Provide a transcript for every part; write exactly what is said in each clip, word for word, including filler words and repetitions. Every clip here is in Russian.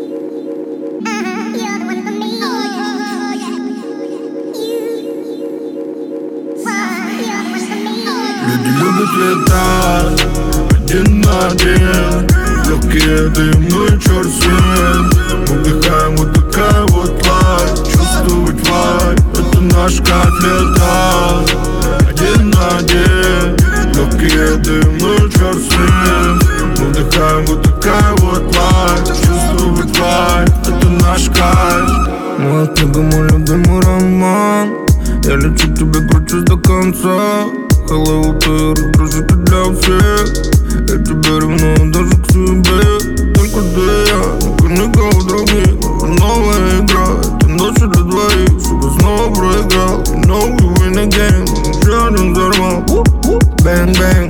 Люди любят летать один на один, легкие дымы, черт свет. Мы вдыхаем вот такая вот лайф, чувствовать вайб, это наш кайф. Летать один на один, легкие дымы, черт свет. Мы вдыхаем вот такая вот лайф, чувствовать вайб, это наш кайф. Моя книга, мой любимый роман, я лечу тебе, кручусь до конца. Hello, ты раздражитель для всех. Я тебя ревную даже к себе. Только ты и я, только никого других. Новая игра, это ночь для двоих. Чтобы снова проиграл, you know you win again. Еще один взорвал, bang bang.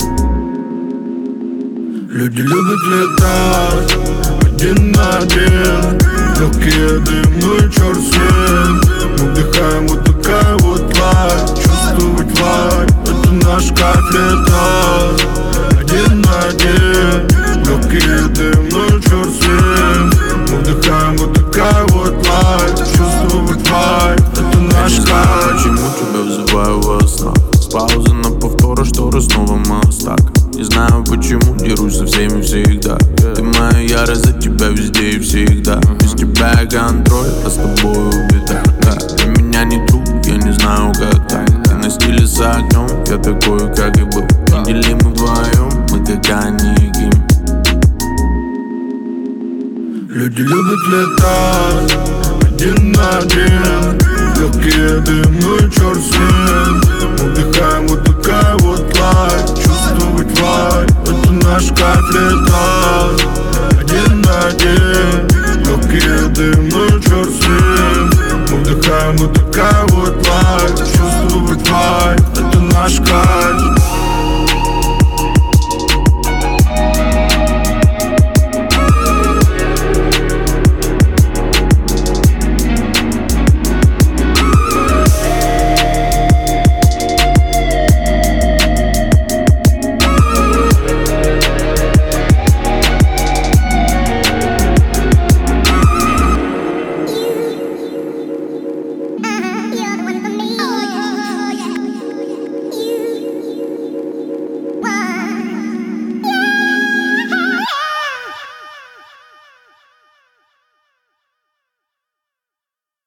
Люди любят летать один на один, легкие дымы, черт свет. Мы вдыхаем вот такая вот лайф, чувствовать вайб, это наш кайф. Летать один на один, легкие дымы, черт свет. Мы вдыхаем вот такая вот лайф, чувствовать вайб, это наш кайф. Почему тебя вызываю во снах? С паузы на повторы, шторы снова мостак. Не знаю почему, дерусь со всеми всегда. Ты моя ярость, за тебя везде и всегда. Без тебя я контроль, а с тобой беда. Для меня не труд, я не знаю как так. Ты на стиле с огнем, я такой как и был. Неделимы вдвоем, мы как они и Ким. Люди любят летать один на один, легкие дымы, черт свет. Мы вдыхаем вот такая вот лайф, чувствовать вайб, это наш кайф. Летать